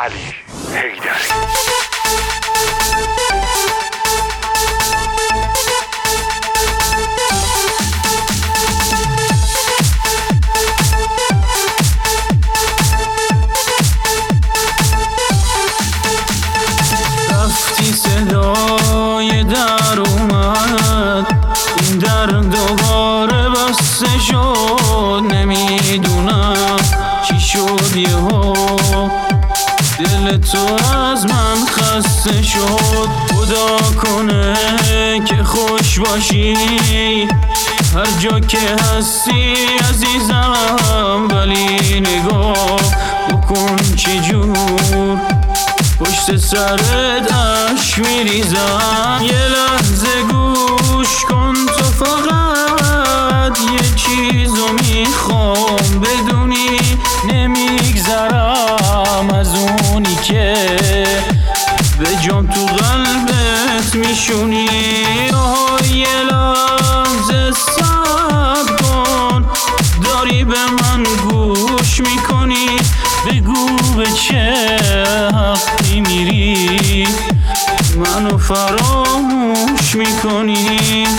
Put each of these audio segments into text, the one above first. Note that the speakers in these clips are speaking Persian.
علی حیدری. رفتی صدای در اومد، این در دوباره بسته شد. نمیدونم چی شد یهو دل تو از من خسته شد. خدا کنه که خوش باشی هر جا که هستی عزیزم، ولی نگاه بکن چجور پشت سرت اشک میریزم. یه لحظه گوش کن تو، فقط یه چیزو میخوام بدونی. نمیگذرم از اونی که به جام تو قلبت میشونی. یه لحظه صبر کن، داری به من گوش میکنی. بگو به چه حقی میری منو فراموش میکنی.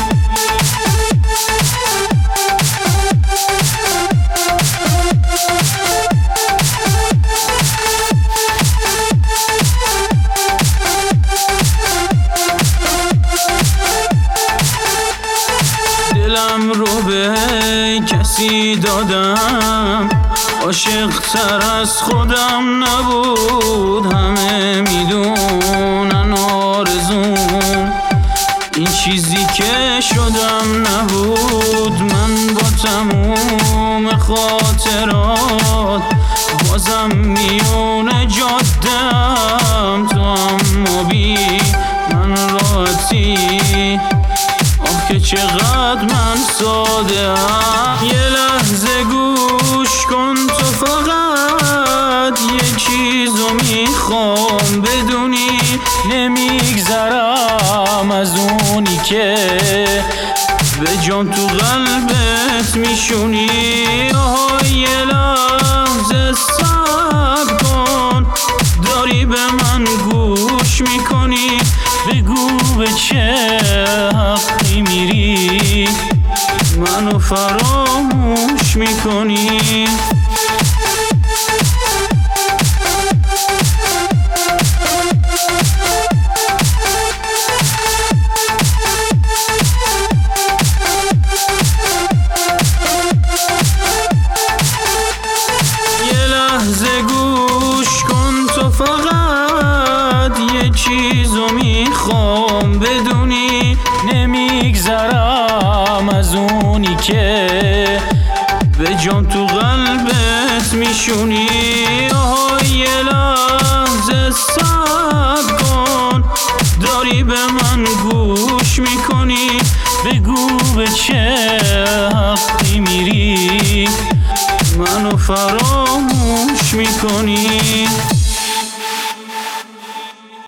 دلم رو به کسی دادم، عاشق تر از خودم نبود. همه میدونن آرزوم این چیزی که شدم نبود. من با تموم خاطرات بازم میونه جادم تو، اما بی من راحتی. آه که چقدر من ساده ام. یه لحظه گوش کن تو، فقط یه چیزو میخوام بدونی. نمیگذرم از اونی که به جام تو قلبت میشونی. یه لحظه صبر کن، داری به من گوش میکنی. بگو به چه حقی میری منو فراموش میکنی. یه لحظه گوش کن تو، فقط یه چیزو میخوام بدونی. نمیگذرم از اونی که به جام تو قلبت میشونی. یه لحظه صبر کن، داری به من گوش میکنی. بگو به چه حقی میری منو فراموش میکنی.